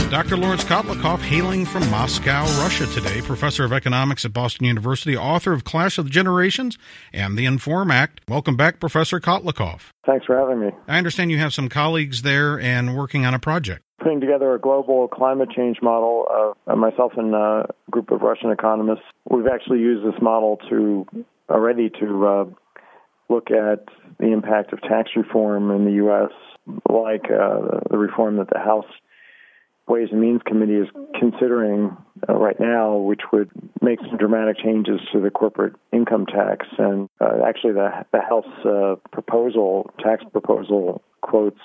Dr. Lawrence Kotlikoff, hailing from Moscow, Russia today, professor of economics at Boston University, author of Clash of the Generations and the Inform Act. Welcome back, Professor Kotlikoff. Thanks for having me. I understand you have some colleagues there and working on a project. Putting together a global climate change model, myself and a group of Russian economists. We've actually used this model to look at the impact of tax reform in the U.S., like the reform that the House Ways and Means Committee is considering right now, which would make some dramatic changes to the corporate income tax. And actually, the House tax proposal, quotes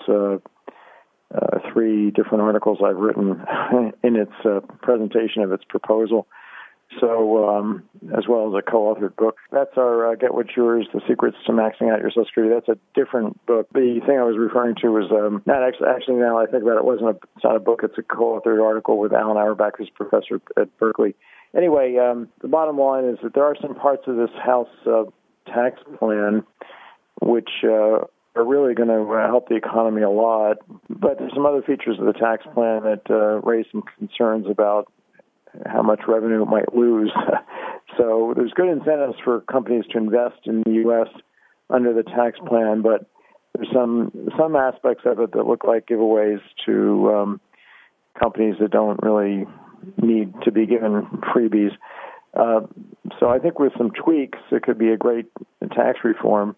3 different articles I've written in its presentation of its proposal. So, as well as a co-authored book. That's our Get What's Yours, The Secrets to Maxing Out Your Social Security. That's a different book. The thing I was referring to was not actually, now I think about it, it's not a book. It's a co-authored article with Alan Auerbach, who's a professor at Berkeley. Anyway, the bottom line is that there are some parts of this House tax plan which are really going to help the economy a lot. But there's some other features of the tax plan that raise some concerns about how much revenue it might lose. So there's good incentives for companies to invest in the U.S. under the tax plan, but there's some aspects of it that look like giveaways to companies that don't really need to be given freebies. So I think with some tweaks, it could be a great tax reform.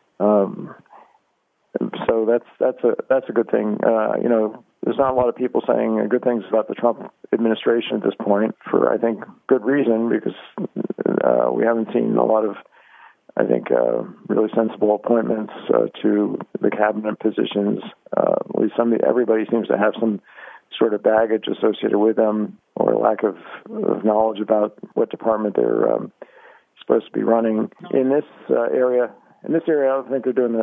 So that's a good thing. There's not a lot of people saying good things about the Trump administration at this point for, I think, good reason, because we haven't seen a lot of, I think, really sensible appointments to the cabinet positions. At least everybody seems to have some sort of baggage associated with them, or lack of knowledge about what department they're supposed to be running. In this area, I don't think they're doing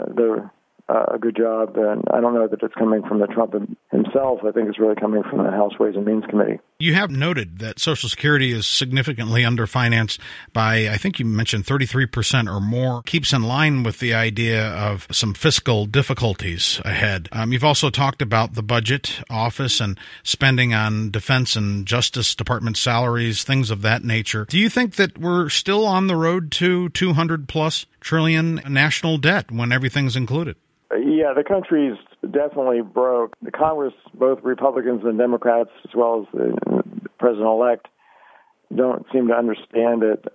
a good job, and I don't know that it's coming from the Trump himself. I think it's really coming from the House Ways and Means Committee. You have noted that Social Security is significantly underfinanced by, I think you mentioned 33% or more, keeps in line with the idea of some fiscal difficulties ahead. You've also talked about the budget office and spending on defense and Justice Department salaries, things of that nature. Do you think that we're still on the road to 200+ trillion national debt when everything's included? Yeah, the country's definitely broke. The Congress, both Republicans and Democrats, as well as the president-elect, don't seem to understand it.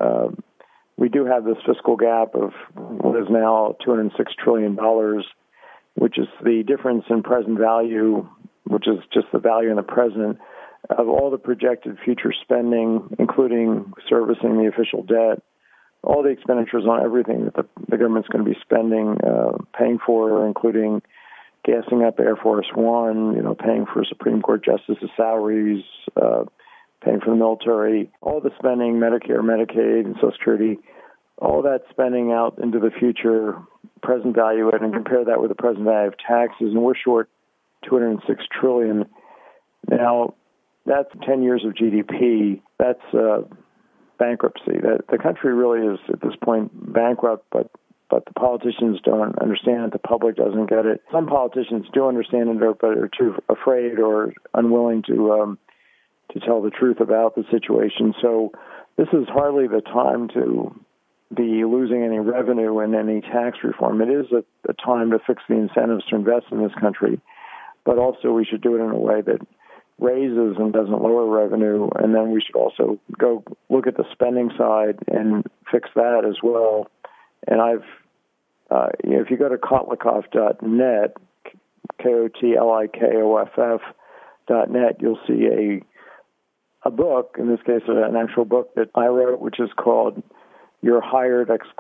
We do have this fiscal gap of what is now $206 trillion, which is the difference in present value, which is just the value in the present, of all the projected future spending, including servicing the official debt, all the expenditures on everything that the government's going to be spending, paying for, including gassing up Air Force One, paying for Supreme Court justices' salaries, paying for the military, all the spending, Medicare, Medicaid, and Social Security, all that spending out into the future, present value, and compare that with the present value of taxes, and we're short $206 trillion. Now, that's 10 years of GDP. That's bankruptcy. The country really is at this point bankrupt, but the politicians don't understand it. The public doesn't get it. Some politicians do understand it, but are too afraid or unwilling to tell the truth about the situation. So this is hardly the time to be losing any revenue in any tax reform. It is a time to fix the incentives to invest in this country, but also we should do it in a way that raises and doesn't lower revenue, and then we should also go look at the spending side and fix that as well. And if you go to kotlikoff.net, KOTLIKOFF.net, you'll see a book, in this case an actual book that I wrote, which is called "You're Hired!" A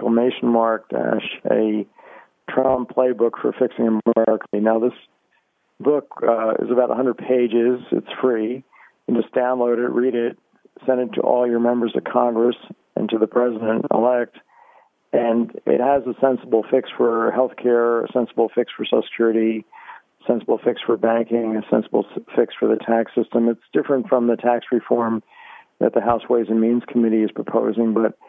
Trump Playbook for Fixing America. Now this book is about 100 pages. It's free. You can just download it, read it, send it to all your members of Congress and to the president-elect. And it has a sensible fix for health care, a sensible fix for Social Security, a sensible fix for banking, a sensible fix for the tax system. It's different from the tax reform that the House Ways and Means Committee is proposing, but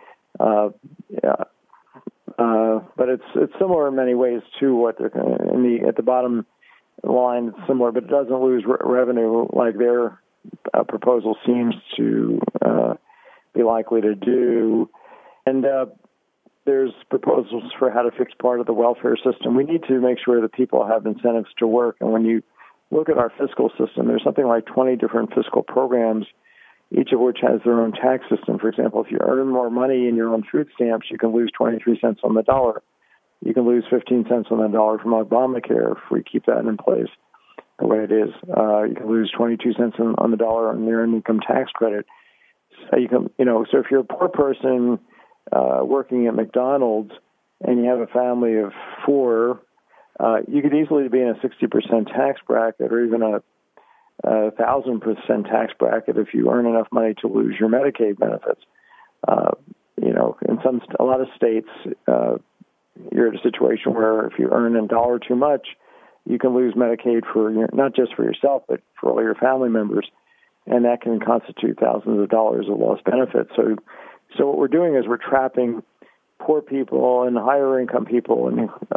it's similar in many ways to what they're at the bottom line. It's similar, but it doesn't lose revenue like they're proposal seems to be likely to do. And there's proposals for how to fix part of the welfare system. We need to make sure that people have incentives to work. And when you look at our fiscal system, there's something like 20 different fiscal programs, each of which has their own tax system. For example, if you earn more money in your own food stamps, you can lose 23 cents on the dollar. You can lose 15 cents on the dollar from Obamacare if we keep that in place the way it is. You can lose 22 cents on the dollar on the earned income tax credit. So so if you're a poor person working at McDonald's and you have a family of 4, you could easily be in a 60% tax bracket or even a 1,000% tax bracket if you earn enough money to lose your Medicaid benefits. In a lot of states, you're in a situation where if you earn $1 too much, you can lose Medicaid not just for yourself, but for all your family members, and that can constitute thousands of dollars of lost benefits. So what we're doing is we're trapping poor people and higher income people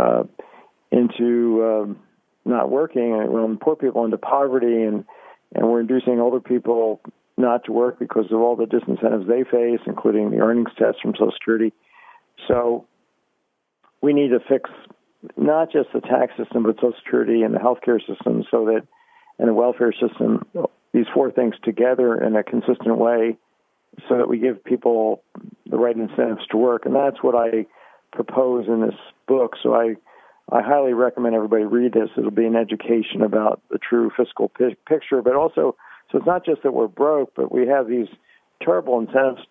into not working, and poor people into poverty, and we're inducing older people not to work because of all the disincentives they face, including the earnings test from Social Security. So we need to fix not just the tax system, but Social Security and the healthcare system, and the welfare system, these 4 things together in a consistent way, so that we give people the right incentives to work. And that's what I propose in this book. So I highly recommend everybody read this. It'll be an education about the true fiscal picture, but also, so it's not just that we're broke, but we have these terrible incentives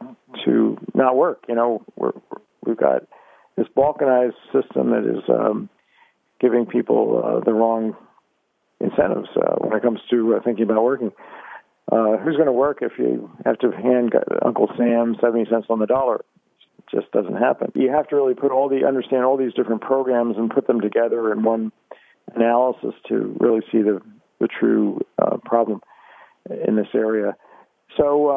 to not work. We've got this balkanized system that is giving people the wrong incentives when it comes to thinking about working. Who's going to work if you have to hand Uncle Sam 70 cents on the dollar? It just doesn't happen. You have to really understand all these different programs and put them together in one analysis to really see the true problem in this area. So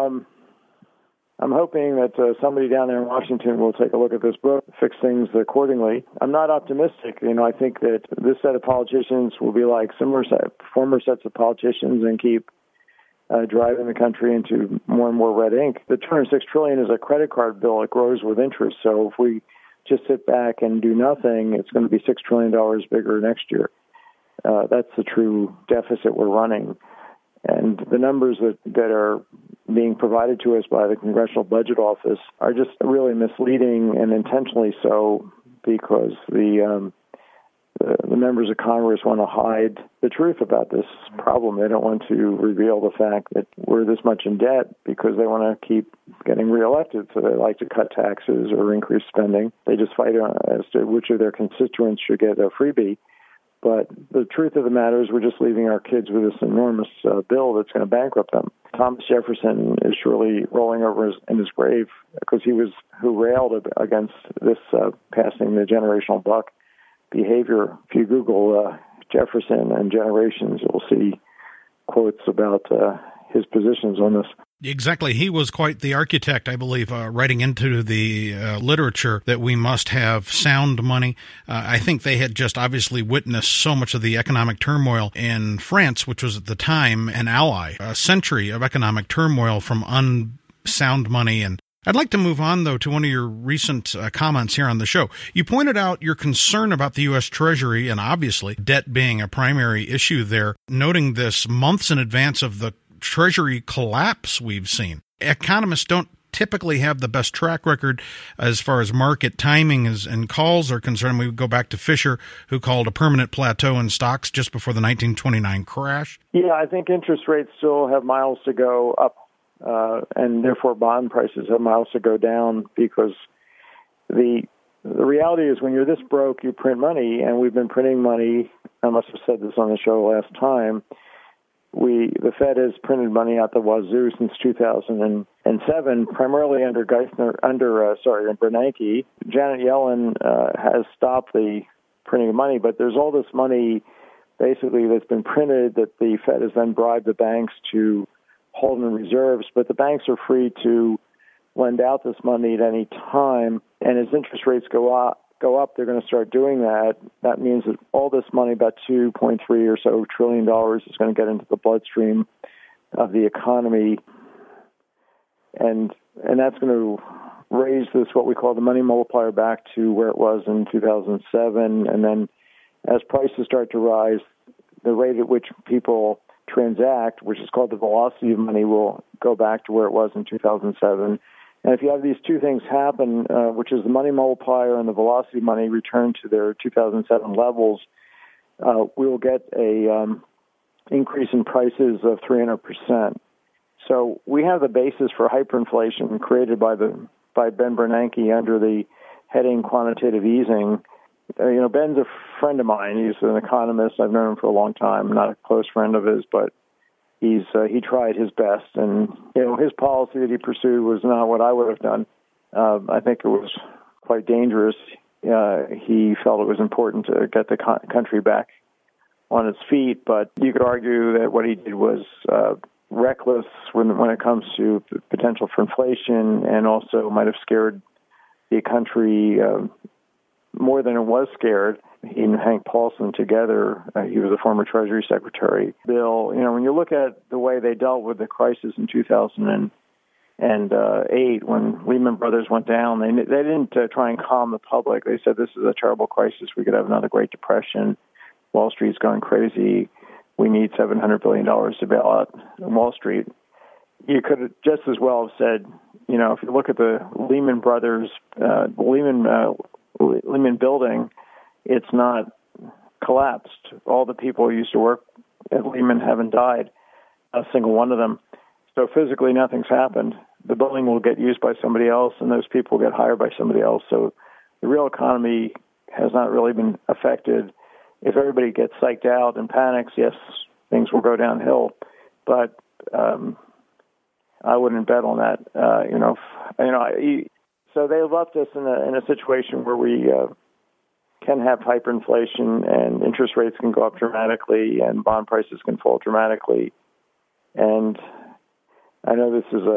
I'm hoping that somebody down there in Washington will take a look at this book, fix things accordingly. I'm not optimistic. I think that this set of politicians will be like former sets of politicians and keep driving the country into more and more red ink. The $206 trillion is a credit card bill. It grows with interest. So if we just sit back and do nothing, it's going to be $6 trillion bigger next year. That's the true deficit we're running. And the numbers that are being provided to us by the Congressional Budget Office are just really misleading, and intentionally so, because the members of Congress want to hide the truth about this problem. They don't want to reveal the fact that we're this much in debt because they want to keep getting reelected. So they like to cut taxes or increase spending. They just fight as to which of their constituents should get a freebie. But the truth of the matter is we're just leaving our kids with this enormous bill that's going to bankrupt them. Thomas Jefferson is surely rolling over in his grave because he was who railed against this passing the generational buck behavior. If you Google Jefferson and generations, you'll see quotes about his positions on this. Exactly. He was quite the architect, I believe, writing into the literature that we must have sound money. I think they had just obviously witnessed so much of the economic turmoil in France, which was at the time an ally, a century of economic turmoil from unsound money. And I'd like to move on, though, to one of your recent comments here on the show. You pointed out your concern about the U.S. Treasury and obviously debt being a primary issue there, noting this months in advance of the Treasury collapse we've seen. Economists don't typically have the best track record as far as market timing and calls are concerned. We go back to Fisher, who called a permanent plateau in stocks just before the 1929 crash. Yeah, I think interest rates still have miles to go up, and therefore bond prices have miles to go down, because the reality is when you're this broke, you print money, and we've been printing money. I must have said this on the show last time. The Fed has printed money out the wazoo since 2007, primarily under Bernanke. Janet Yellen has stopped the printing of money, but there's all this money basically that's been printed that the Fed has then bribed the banks to hold in reserves, but the banks are free to lend out this money at any time, and as interest rates go up, they're going to start doing that. That means that all this money, about $2.3 or so trillion, is going to get into the bloodstream of the economy, and that's going to raise this, what we call the money multiplier, back to where it was in 2007. And then as prices start to rise, the rate at which people transact, which is called the velocity of money, will go back to where it was in 2007. And if you have these two things happen, which is the money multiplier and the velocity of money return to their 2007 levels, we will get a increase in prices of 300%. So we have the basis for hyperinflation created by Ben Bernanke under the heading quantitative easing. Ben's a friend of mine. He's an economist. I've known him for a long time. I'm not a close friend of his, but he tried his best. And, his policy that he pursued was not what I would have done. I think it was quite dangerous. He felt it was important to get the country back on its feet, but you could argue that what he did was reckless when it comes to potential for inflation, and also might have scared the country more than it was scared. He and Hank Paulson together, he was a former Treasury Secretary. Bill, when you look at the way they dealt with the crisis in 2008, when Lehman Brothers went down, they didn't try and calm the public. They said, this is a terrible crisis. We could have another Great Depression. Wall Street's going crazy. We need $700 billion to bail out Wall Street. You could have just as well have said, if you look at the Lehman Brothers, Lehman building, it's not collapsed. All the people who used to work at Lehman haven't died, a single one of them. So physically, nothing's happened. The building will get used by somebody else, and those people will get hired by somebody else. So the real economy has not really been affected. If everybody gets psyched out and panics, yes, things will go downhill. But I wouldn't bet on that. So they left us in a situation where we can have hyperinflation, and interest rates can go up dramatically, and bond prices can fall dramatically. And I know this is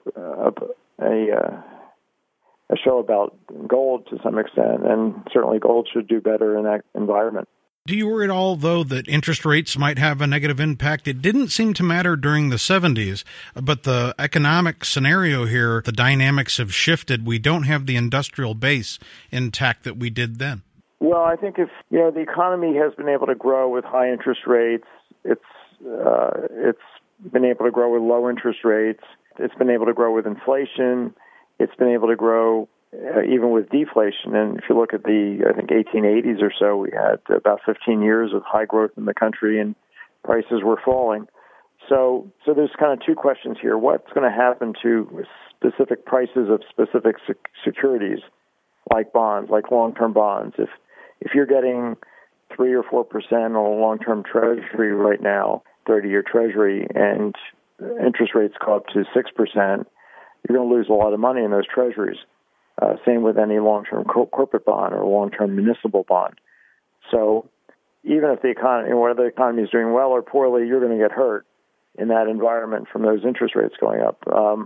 a show about gold to some extent, and certainly gold should do better in that environment. Do you worry at all, though, that interest rates might have a negative impact? It didn't seem to matter during the 70s, but the economic scenario here, the dynamics have shifted. We don't have the industrial base intact that we did then. Well, I think if the economy has been able to grow with high interest rates, it's been able to grow with low interest rates. It's been able to grow with inflation. It's been able to grow even with deflation. And if you look at the 1880s or so, we had about 15 years of high growth in the country, and prices were falling. So there's kind of two questions here. What's going to happen to specific prices of specific securities, like bonds, like long-term bonds? If you're getting 3 or 4% on a long-term treasury right now, 30-year treasury, and interest rates go up to 6%, you're going to lose a lot of money in those treasuries. Same with any long-term corporate bond or long-term municipal bond. So even if the economy, whether the economy is doing well or poorly, you're going to get hurt in that environment from those interest rates going up.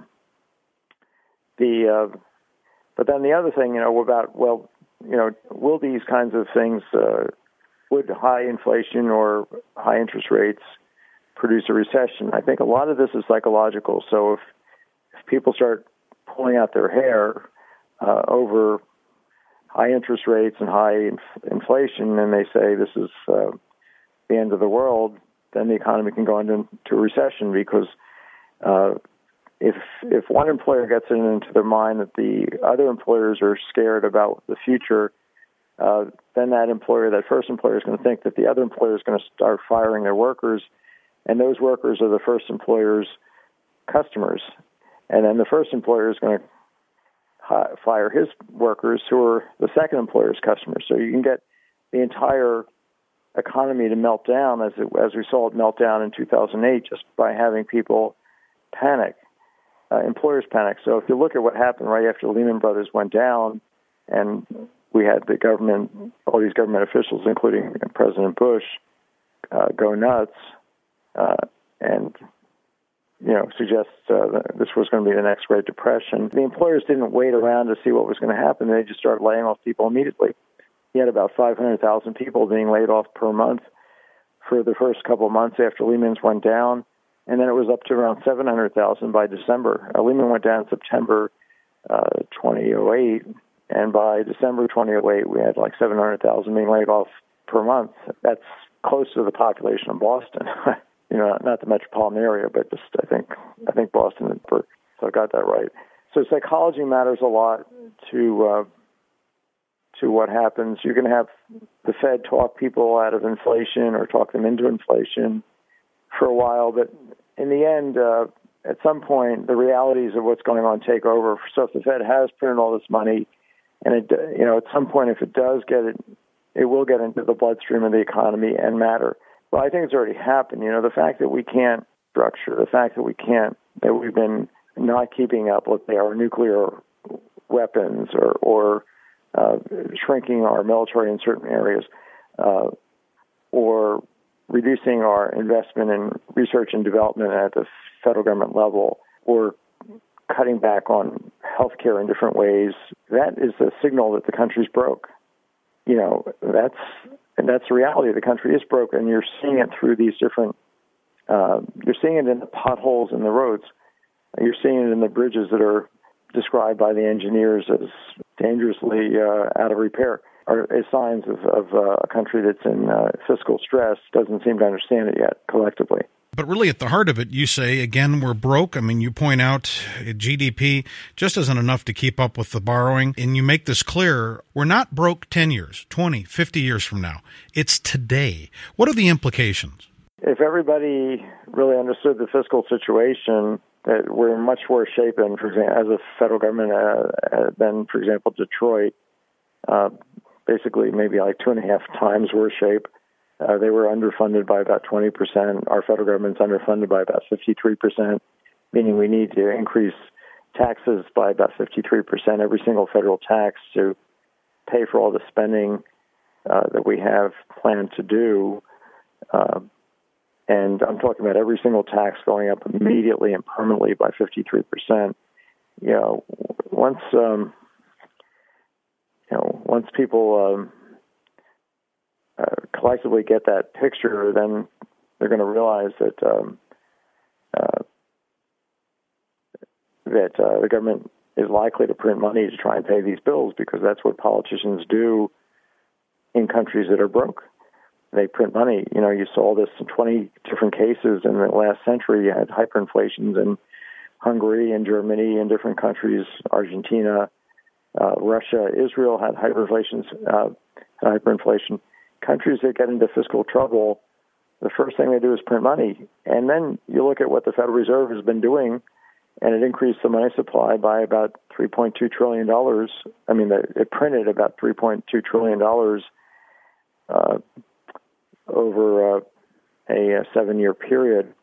But then the other thing, will these kinds of things, would high inflation or high interest rates produce a recession? I think a lot of this is psychological. So if people start pulling out their hair over high interest rates and high inflation, and they say this is the end of the world, then the economy can go into a recession, because if one employer gets it into their mind that the other employers are scared about the future, then that first employer is going to think that the other employer is going to start firing their workers, and those workers are the first employer's customers. And then the first employer is going to fire his workers, who are the second employer's customers. So you can get the entire economy to melt down, as we saw it melt down in 2008, just by having people panic, employers panic. So if you look at what happened right after Lehman Brothers went down, and we had the government, all these government officials, including President Bush, go nuts and suggest that this was going to be the next Great Depression. The employers didn't wait around to see what was going to happen. They just started laying off people immediately. He had about 500,000 people being laid off per month for the first couple of months after Lehman's went down. and then it was up to around 700,000 by December. Lehman went down in September 2008, and by December 2008, we had like 700,000 being laid off per month. That's close to the population of Boston. Not the metropolitan area, but just I think Boston. So I got that right. So psychology matters a lot to what happens. You can have the Fed talk people out of inflation or talk them into inflation for a while, but in the end, at some point, the realities of what's going on take over. So if the Fed has printed all this money, and at some point, if it does get it, it will get into the bloodstream of the economy and matter. Well, I think it's already happened. The fact that we can't structure, the fact that we've been not keeping up with our nuclear weapons or shrinking our military in certain areas, or reducing our investment in research and development at the federal government level, or cutting back on healthcare in different ways, that is a signal that the country's broke. That's the reality. The country is broke, and you're seeing it through these different. You're seeing it in the potholes in the roads. You're seeing it in the bridges that are described by the engineers as dangerously out of repair, or as signs of a country that's in fiscal stress, doesn't seem to understand it yet collectively. But really at the heart of it, you say, again, we're broke. I mean, you point out GDP just isn't enough to keep up with the borrowing. And you make this clear, we're not broke 10 years, 20, 50 years from now. It's today. What are the implications? If everybody really understood the fiscal situation, that we're in much worse shape than, for example, as a federal government than, for example, Detroit, basically maybe like 2.5 times worse shape. They were underfunded by about 20%. Our federal government's underfunded by about 53%, meaning we need to increase taxes by about 53%, every single federal tax, to pay for all the spending that we have planned to do. And I'm talking about every single tax going up immediately and permanently by 53%. Once people collectively get that picture, then they're going to realize that the government is likely to print money to try and pay these bills, because that's what politicians do in countries that are broke. They print money. You saw this in 20 different cases in the last century. You had hyperinflations in Hungary and Germany and different countries, Argentina, Russia, Israel had hyperinflation. Countries that get into fiscal trouble, the first thing they do is print money. And then you look at what the Federal Reserve has been doing, and it increased the money supply by about $3.2 trillion. I mean, it printed about $3.2 trillion over a 7-year period.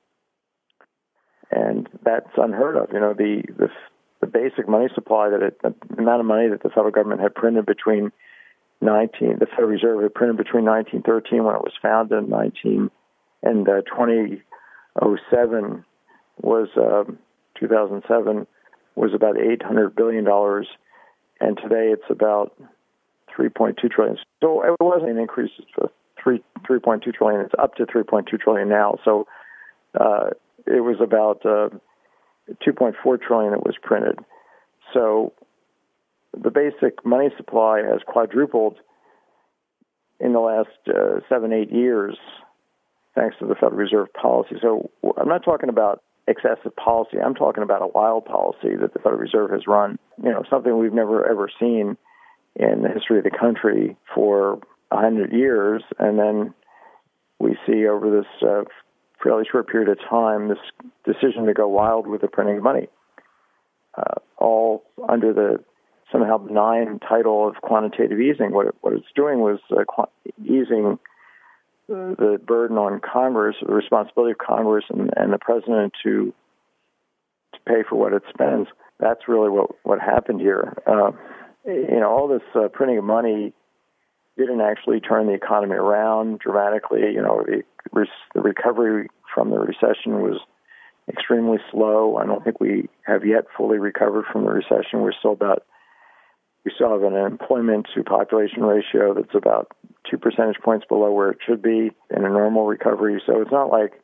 And that's unheard of. The basic money supply, the amount of money that the federal government had printed between the Federal Reserve had printed between 1913, when it was founded, and 2007 was 2007 was about $800 billion, and today it's about $3.2 trillion. So it wasn't an increase to $3.2 trillion. It's up to $3.2 trillion now. So it was about $2.4 trillion that was printed. So the basic money supply has quadrupled in the last 7-8 years, thanks to the Federal Reserve policy. So I'm not talking about excessive policy. I'm talking about a wild policy that the Federal Reserve has run, something we've never, ever seen in the history of the country for 100 years. And then we see over this fairly short period of time this decision to go wild with the printing of money, all under the somehow benign title of quantitative easing. What it's doing was easing the burden on Congress, the responsibility of Congress and the president to pay for what it spends. That's really what happened here. All this printing of money didn't actually turn the economy around dramatically. The recovery from the recession was extremely slow. I don't think we have yet fully recovered from the recession. We still have an employment to population ratio that's about 2 percentage points below where it should be in a normal recovery. So it's not like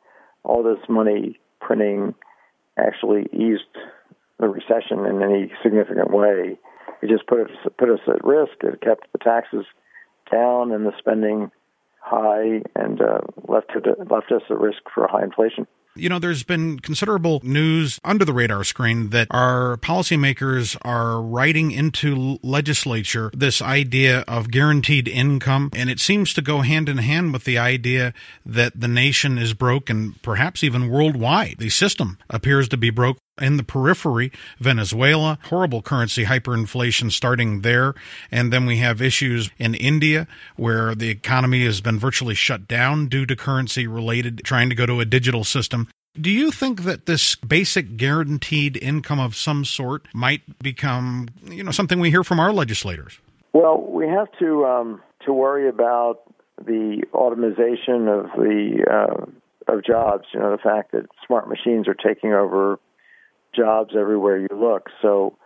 all this money printing actually eased the recession in any significant way. It just put us at risk. It kept the taxes down and the spending high, and left us at risk for high inflation. You know, there's been considerable news under the radar screen that our policymakers are writing into legislature this idea of guaranteed income, and it seems to go hand in hand with the idea that the nation is broke, and perhaps even worldwide. The system appears to be broke. In the periphery, Venezuela, horrible currency hyperinflation starting there. And then we have issues in India where the economy has been virtually shut down due to currency related, trying to go to a digital system. Do you think that this basic guaranteed income of some sort might become, something we hear from our legislators? Well, we have to worry about the automation of jobs. The fact that smart machines are taking over jobs everywhere you look. So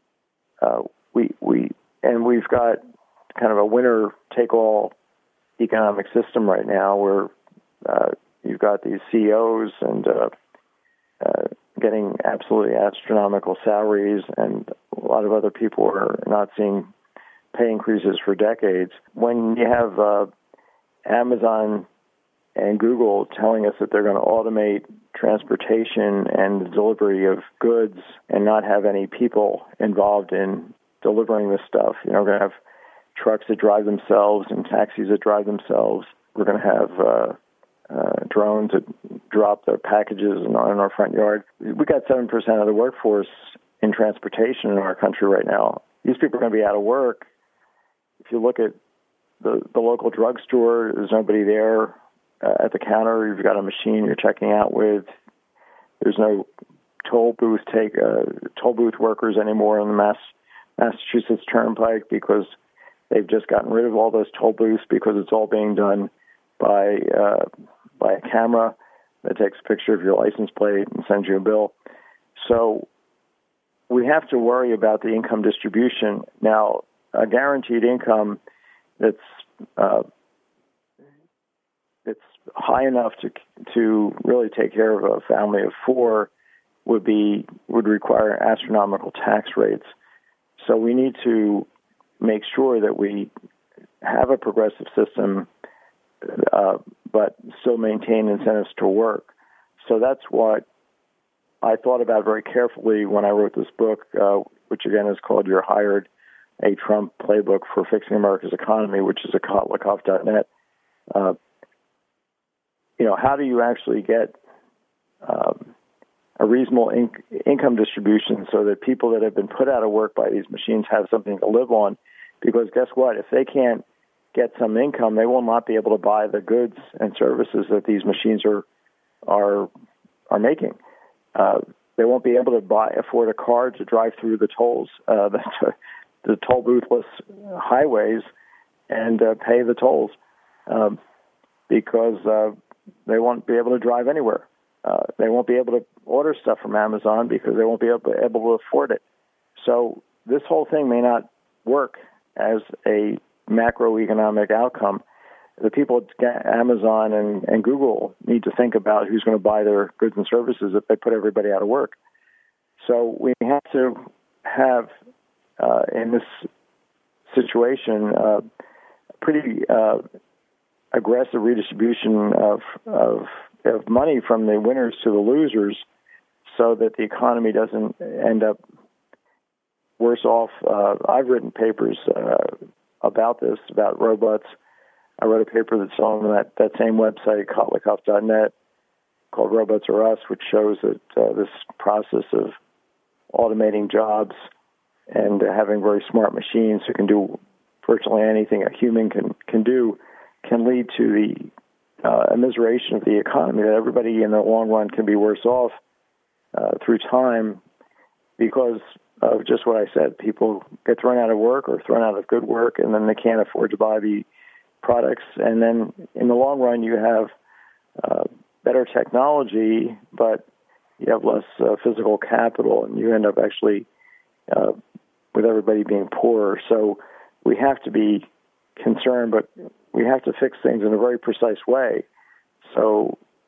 we've got kind of a winner-take-all economic system right now where you've got these CEOs and getting absolutely astronomical salaries, and a lot of other people are not seeing pay increases for decades. When you have Amazon and Google telling us that they're going to automate transportation and the delivery of goods and not have any people involved in delivering this stuff. We're going to have trucks that drive themselves and taxis that drive themselves. We're going to have drones that drop their packages in our front yard. We got 7% of the workforce in transportation in our country right now. These people are going to be out of work. If you look at the local drugstore, there's nobody there. At the counter, you've got a machine you're checking out with. There's no toll booth workers anymore on the Massachusetts Turnpike because they've just gotten rid of all those toll booths because it's all being done by a camera that takes a picture of your license plate and sends you a bill. So we have to worry about the income distribution. Now, a guaranteed income that's high enough to really take care of a family of four would require astronomical tax rates. So we need to make sure that we have a progressive system, but still maintain incentives to work. So that's what I thought about very carefully when I wrote this book, which again is called "You're Hired: A Trump Playbook for Fixing America's Economy," which is at Kotlikov.net. How do you actually get a reasonable income distribution so that people that have been put out of work by these machines have something to live on? Because guess what? If they can't get some income, they will not be able to buy the goods and services that these machines are making. They won't be able to afford a car to drive through the tolls, the toll boothless highways, and pay the tolls because they won't be able to drive anywhere. They won't be able to order stuff from Amazon because they won't be able to afford it. So this whole thing may not work as a macroeconomic outcome. The people at Amazon and Google need to think about who's going to buy their goods and services if they put everybody out of work. So we have to have, in this situation, pretty aggressive redistribution of money from the winners to the losers so that the economy doesn't end up worse off. I've written papers about this, about robots. I wrote a paper that's on that same website, Kotlikov.net, called Robots Are Us, which shows that this process of automating jobs and having very smart machines who can do virtually anything a human can do can lead to the immiseration of the economy, that everybody in the long run can be worse off through time because of just what I said. People get thrown out of work or thrown out of good work, and then they can't afford to buy the products. And then in the long run, you have better technology, but you have less physical capital, and you end up actually with everybody being poorer. So we have to be concerned, but we have to fix things in a very precise way. So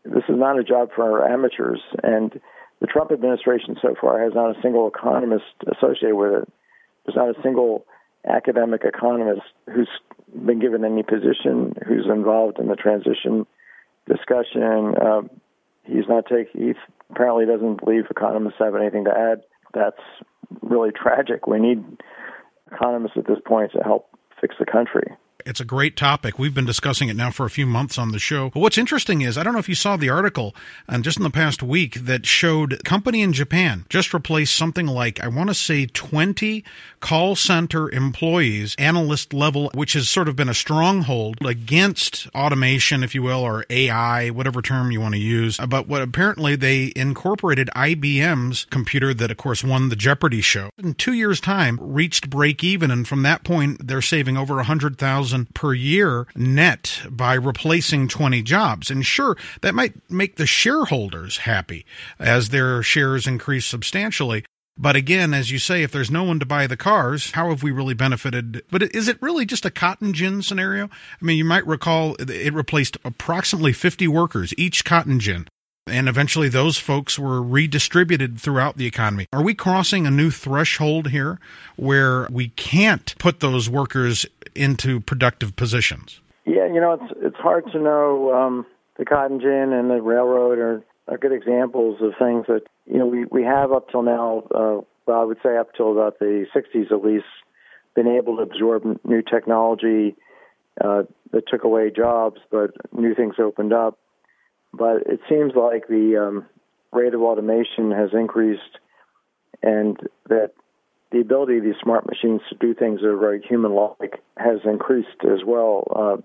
this is not a job for amateurs. And the Trump administration so far has not a single economist associated with it. There's not a single academic economist who's been given any position, who's involved in the transition discussion. He apparently doesn't believe economists have anything to add. That's really tragic. We need economists at this point to help fix the country. It's a great topic. We've been discussing it now for a few months on the show. But what's interesting is, I don't know if you saw the article just in the past week that showed a company in Japan just replaced something like, I want to say 20 call center employees, analyst level, which has sort of been a stronghold against automation, if you will, or AI, whatever term you want to use. But what apparently they incorporated IBM's computer that, of course, won the Jeopardy show. In 2 years' time, reached break even. And from that point, they're saving over 100,000 per year net by replacing 20 jobs. And sure, that might make the shareholders happy as their shares increase substantially. But again, as you say, if there's no one to buy the cars, how have we really benefited? But is it really just a cotton gin scenario? I mean, you might recall it replaced approximately 50 workers, each cotton gin. And eventually those folks were redistributed throughout the economy. Are we crossing a new threshold here where we can't put those workers into productive positions? Yeah, it's hard to know. The cotton gin and the railroad are good examples of things that, we have up till now, I would say up till about the 60s at least, been able to absorb new technology that took away jobs, but new things opened up. But it seems like the rate of automation has increased, and that the ability of these smart machines to do things that are very human-like has increased as well.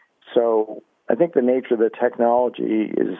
So I think the nature of the technology is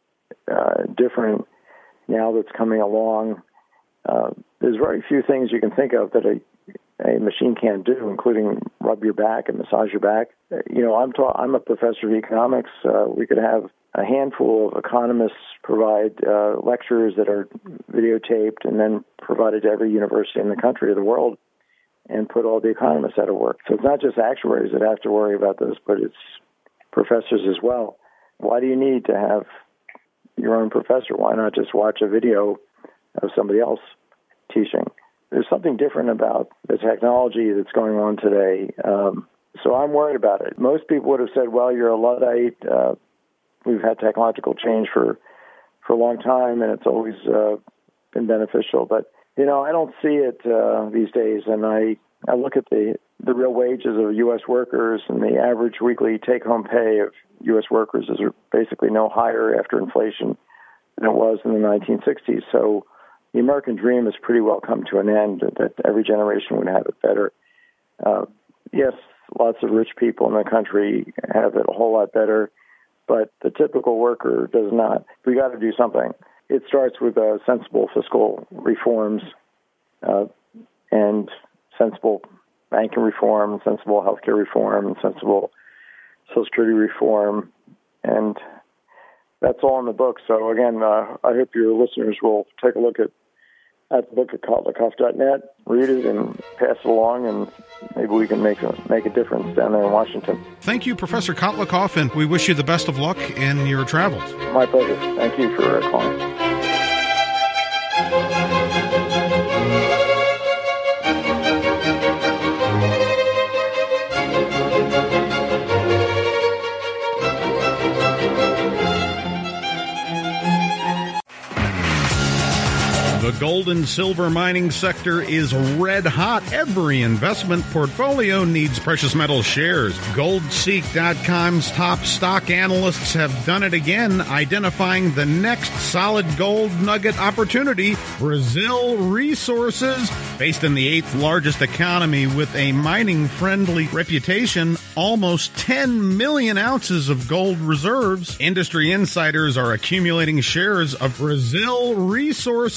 different now that's coming along. There's very few things you can think of that a machine can't do, including rub your back and massage your back. I'm a professor of economics. We could have a handful of economists provide lectures that are videotaped and then provided to every university in the country or the world, and put all the economists out of work. So it's not just actuaries that have to worry about this, but it's professors as well. Why do you need to have your own professor? Why not just watch a video of somebody else teaching? There's something different about the technology that's going on today. So I'm worried about it. Most people would have said, well, you're a Luddite. We've had technological change for a long time, and it's always been beneficial. But, I don't see it these days, and I look at the real wages of U.S. workers, and the average weekly take-home pay of U.S. workers is basically no higher after inflation than it was in the 1960s. So the American dream has pretty well come to an end, that every generation would have it better. Yes, lots of rich people in the country have it a whole lot better, but the typical worker does not. We got to do something. It starts with sensible fiscal reforms and sensible banking reform, sensible healthcare reform, and sensible Social Security reform, and that's all in the book. So again, I hope your listeners will take a look at the book at Kotlikoff.net, read it, and pass it along, and maybe we can make a difference down there in Washington. Thank you, Professor Kotlikoff, and we wish you the best of luck in your travels. My pleasure. Thank you for calling. The gold and silver mining sector is red hot. Every investment portfolio needs precious metal shares. GoldSeek.com's top stock analysts have done it again, identifying the next solid gold nugget opportunity, Brazil Resources. Based in the 8th largest economy with a mining-friendly reputation, almost 10 million ounces of gold reserves. Industry insiders are accumulating shares of Brazil Resources.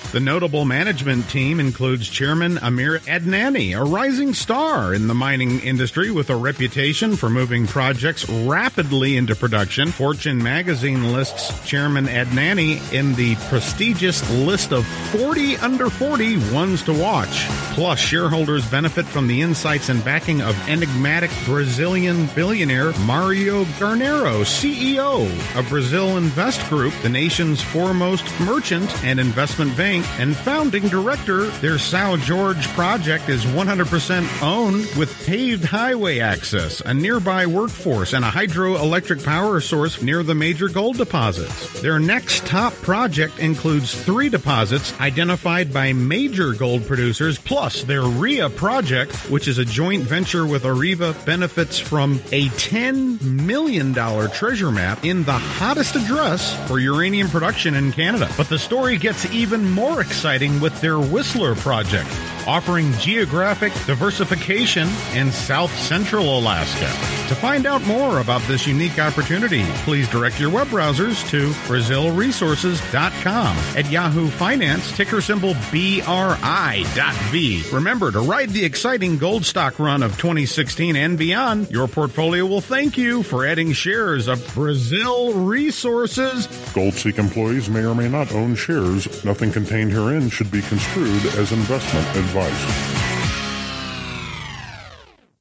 The notable management team includes Chairman Amir Adnani, a rising star in the mining industry with a reputation for moving projects rapidly into production. Fortune magazine lists Chairman Adnani in the prestigious list of 40 under 40 ones to watch. Plus, shareholders benefit from the insights and backing of enigmatic Brazilian billionaire Mario Garnero, CEO of Brazil Invest Group, the nation's foremost merchant and investment bank, and founding director. Their São Jorge project is 100% owned with paved highway access, a nearby workforce, and a hydroelectric power source near the major gold deposits. Their next top project includes 3 deposits identified by major gold producers, plus their RIA project, which is a joint venture with Areva, benefits from a $10 million treasure map in the hottest address for uranium production in Canada. But the story gets even more exciting with their Whistler project, offering geographic diversification in South Central Alaska. To find out more about this unique opportunity, please direct your web browsers to BrazilResources.com. At Yahoo Finance, ticker symbol BRI.V. Remember to ride the exciting gold stock run of 2016 and beyond. Your portfolio will thank you for adding shares of Brazil Resources. GoldSeek employees may or may not own shares. Nothing contained herein should be construed as investment advice.